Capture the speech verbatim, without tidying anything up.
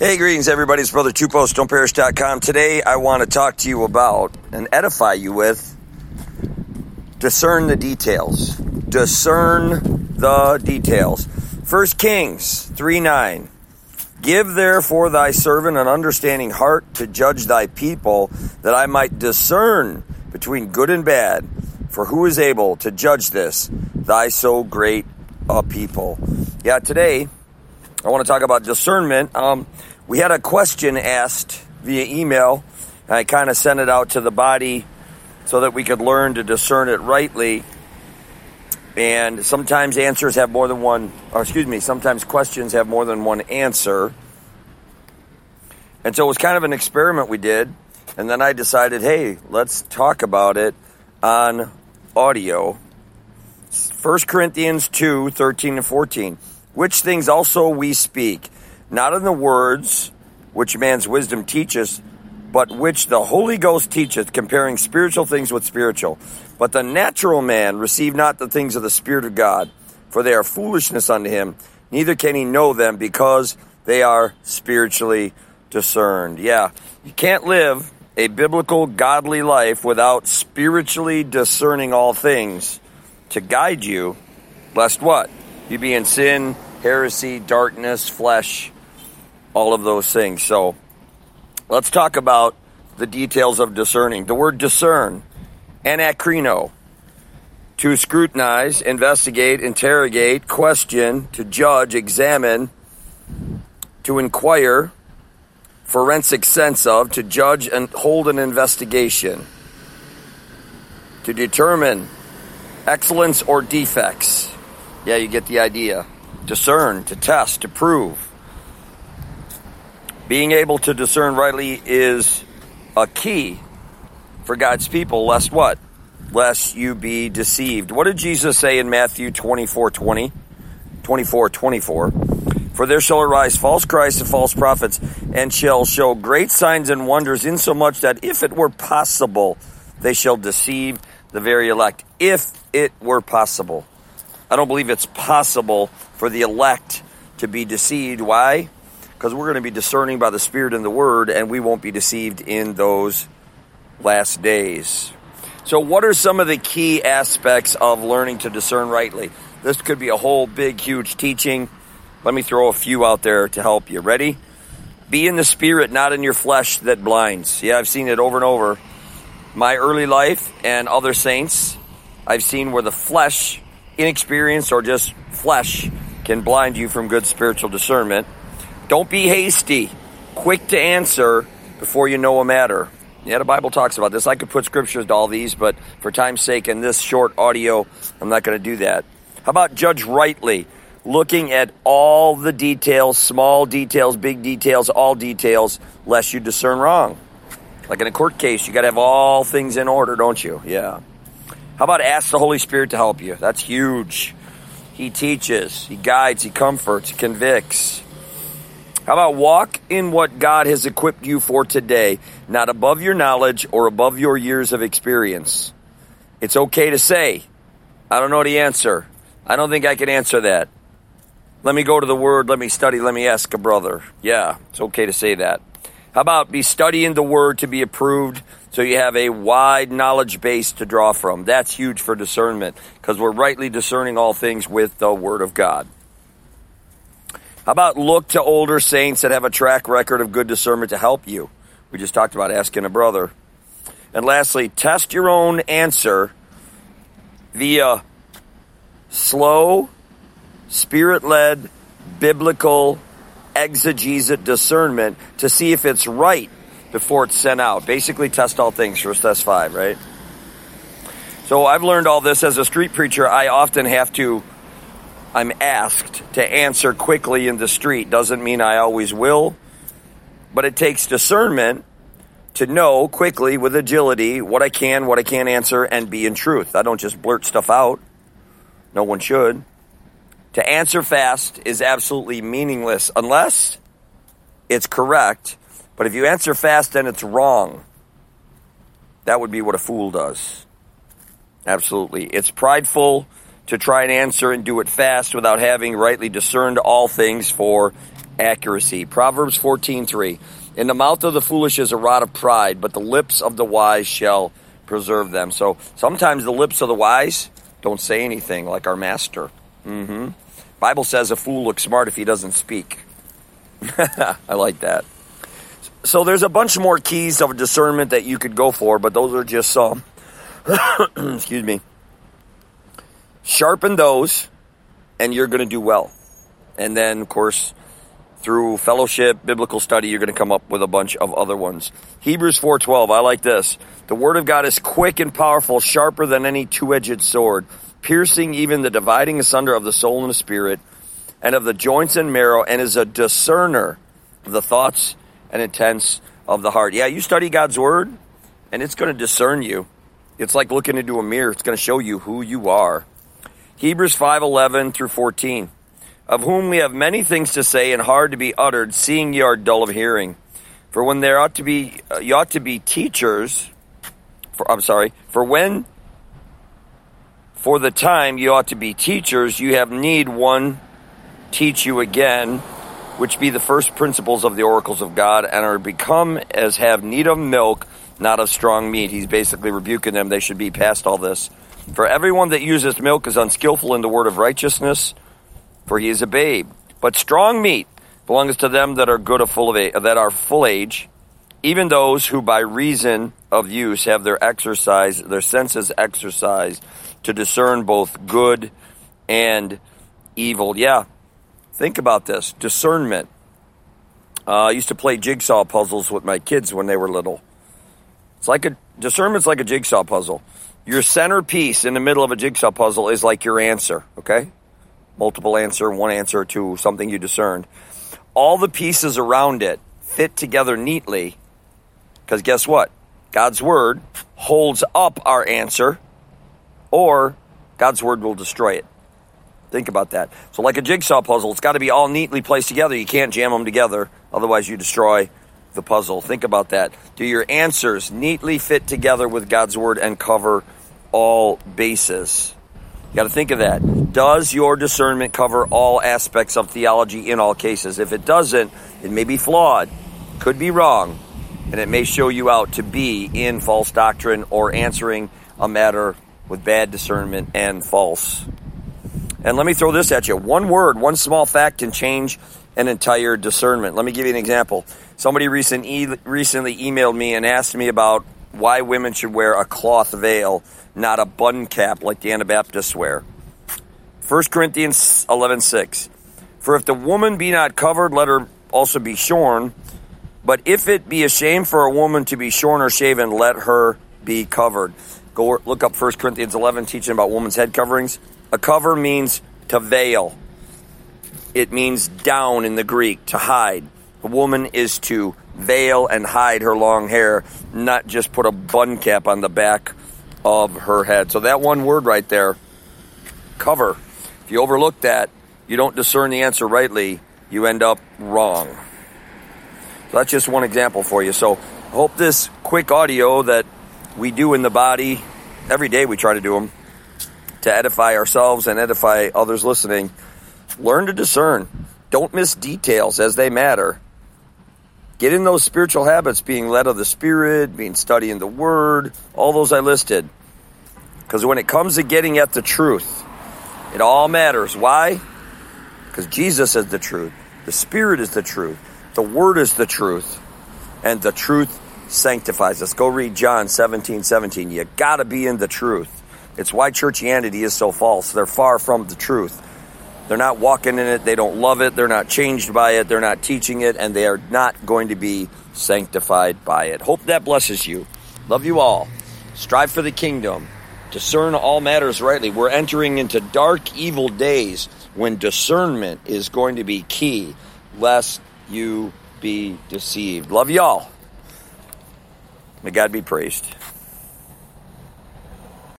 Hey, greetings, everybody. It's Brother Two Post Stone Parish dot com. Today, I want to talk to you about and edify you with discern the details. Discern the details. First Kings three nine. Give therefore thy servant an understanding heart to judge thy people, that I might discern between good and bad. For who is able to judge this, thy so great a people? Yeah, today, I want to talk about discernment. Um, we had a question asked via email, and I kind of sent it out to the body so that we could learn to discern it rightly. And sometimes answers have more than one, or excuse me, sometimes questions have more than one answer. And so it was kind of an experiment we did. And then I decided, hey, let's talk about it on audio. First Corinthians two thirteen and fourteen. Which things also we speak, not in the words which man's wisdom teacheth, but which the Holy Ghost teacheth, comparing spiritual things with spiritual. But the natural man receive not the things of the Spirit of God, for they are foolishness unto him, neither can he know them, because they are spiritually discerned. Yeah, you can't live a biblical, godly life without spiritually discerning all things to guide you, lest what? You be in sin, heresy, darkness, flesh, all of those things. So let's talk about the details of discerning. The word discern, anakrino, to scrutinize, investigate, interrogate, question, to judge, examine, to inquire, forensic sense of, to judge and hold an investigation, to determine excellence or defects. Yeah, you get the idea. Discern, to test, to prove. Being able to discern rightly is a key for God's people, lest what? Lest you be deceived. What did Jesus say in Matthew twenty-four twenty? twenty-four twenty-four. For there shall arise false Christs and false prophets, and shall show great signs and wonders, insomuch that if it were possible, they shall deceive the very elect. If it were possible. I don't believe it's possible for the elect to be deceived. Why? Because we're going to be discerning by the Spirit and the Word, and we won't be deceived in those last days. So what are some of the key aspects of learning to discern rightly? This could be a whole big, huge teaching. Let me throw a few out there to help you. Ready? Be in the Spirit, not in your flesh that blinds. Yeah, I've seen it over and over. My early life and other saints, I've seen where the flesh, inexperienced or just flesh, can blind you from good spiritual discernment. Don't be hasty, quick to answer before you know a matter. Yeah, the Bible talks about this. I could put scriptures to all these, but for time's sake in this short audio, I'm not going to do that. How about judge rightly? Looking at all the details, small details, big details, all details, lest you discern wrong. Like in a court case, you got to have all things in order, don't you? Yeah. How about ask the Holy Spirit to help you? That's huge. He teaches, He guides, He comforts, He convicts. How about walk in what God has equipped you for today, not above your knowledge or above your years of experience. It's okay to say, I don't know the answer. I don't think I can answer that. Let me go to the Word, let me study, let me ask a brother. Yeah, it's okay to say that. How about be studying the Word to be approved so you have a wide knowledge base to draw from? That's huge for discernment because we're rightly discerning all things with the Word of God. How about look to older saints that have a track record of good discernment to help you? We just talked about asking a brother. And lastly, test your own answer via slow, Spirit-led, biblical exegesis discernment to see if it's right before it's sent out. Basically, test all things, First Thessalonians five, right? So I've learned all this as a street preacher. I often have to, I'm asked to answer quickly in the street. Doesn't mean I always will, but it takes discernment to know quickly with agility what I can, what I can't answer, and be in truth. I don't just blurt stuff out. No one should. To answer fast is absolutely meaningless unless it's correct. But if you answer fast and it's wrong, that would be what a fool does. Absolutely. It's prideful to try and answer and do it fast without having rightly discerned all things for accuracy. Proverbs fourteen three. In the mouth of the foolish is a rod of pride, but the lips of the wise shall preserve them. So sometimes the lips of the wise don't say anything, like our master. Mm-hmm. Bible says a fool looks smart if he doesn't speak. I like that. So there's a bunch more keys of discernment that you could go for, but those are just some. Excuse me. Sharpen those, and you're going to do well. And then, of course, through fellowship, biblical study, you're going to come up with a bunch of other ones. Hebrews four twelve, I like this. The word of God is quick and powerful, sharper than any two-edged sword, piercing even the dividing asunder of the soul and the spirit, and of the joints and marrow, and is a discerner of the thoughts and intents of the heart. Yeah, you study God's word, and it's going to discern you. It's like looking into a mirror. It's going to show you who you are. Hebrews five eleven through fourteen. Of whom we have many things to say and hard to be uttered, seeing ye are dull of hearing. For when there ought to be, uh, you ought to be teachers. For, I'm sorry. For when, for the time you ought to be teachers, you have need one teach you again, which be the first principles of the oracles of God, and are become as have need of milk, not of strong meat. He's basically rebuking them. They should be past all this. For everyone that uses milk is unskillful in the word of righteousness, for he is a babe. But strong meat belongs to them that are good of full of age, that are full age, even those who by reason of use have their exercise, their senses exercised to discern both good and evil. Yeah, think about this. Discernment. Uh, I used to play jigsaw puzzles with my kids when they were little. It's like a discernment's like a jigsaw puzzle. Your centerpiece in the middle of a jigsaw puzzle is like your answer, okay? Multiple answer, one answer to something you discerned. All the pieces around it fit together neatly, because guess what? God's word holds up our answer, or God's word will destroy it. Think about that. So like a jigsaw puzzle, it's got to be all neatly placed together. You can't jam them together, otherwise you destroy the puzzle. Think about that. Do your answers neatly fit together with God's word and cover all bases? You got to think of that. Does your discernment cover all aspects of theology in all cases? If it doesn't, it may be flawed, could be wrong, and it may show you out to be in false doctrine or answering a matter with bad discernment and false. And let me throw this at you. One word, one small fact can change an entire discernment. Let me give you an example. Somebody recent e- recently emailed me and asked me about why women should wear a cloth veil, not a bun cap like the Anabaptists wear. First Corinthians eleven six. For if the woman be not covered, let her also be shorn. But if it be a shame for a woman to be shorn or shaven, let her be covered. Go look up First Corinthians eleven, teaching about women's head coverings. A cover means to veil. It means down in the Greek, to hide. A woman is to veil and hide her long hair, not just put a bun cap on the back of her head. So that one word right there, cover. If you overlook that, you don't discern the answer rightly, you end up wrong. So that's just one example for you. So I hope this quick audio that we do in the body, every day we try to do them, to edify ourselves and edify others listening. Learn to discern. Don't miss details as they matter. Get in those spiritual habits, being led of the Spirit, being studying the Word, all those I listed. Because when it comes to getting at the truth, it all matters. Why? Because Jesus is the truth. The Spirit is the truth. The Word is the truth. And the truth sanctifies us. Go read John seventeen seventeen. You got to be in the truth. It's why churchianity is so false. They're far from the truth. They're not walking in it. They don't love it. They're not changed by it. They're not teaching it. And they are not going to be sanctified by it. Hope that blesses you. Love you all. Strive for the kingdom. Discern all matters rightly. We're entering into dark, evil days when discernment is going to be key, lest you be deceived. Love y'all. May God be praised.